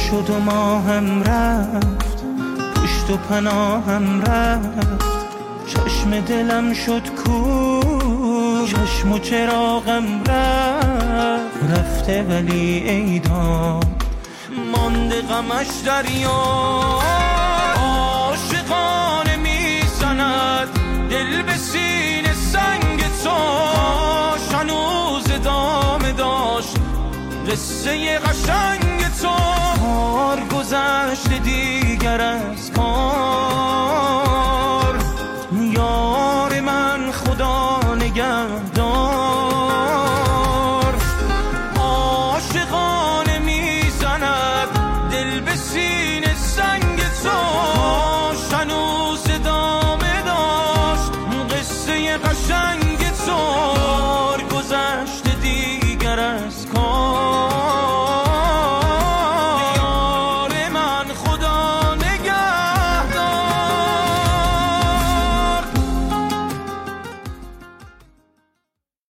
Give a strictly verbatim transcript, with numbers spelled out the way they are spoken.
شد و ما هم رفت، پشت و پناهم رفت، چشم دلم شد کو، چشم و چراغم رفت. رفته ولی ایدان مانده غمش دریا، عاشقانه میزند دل به سینه سنگ تو، هنوز ادامه داشت قصه قشنگ تو. کار گذشت دیگر از کار،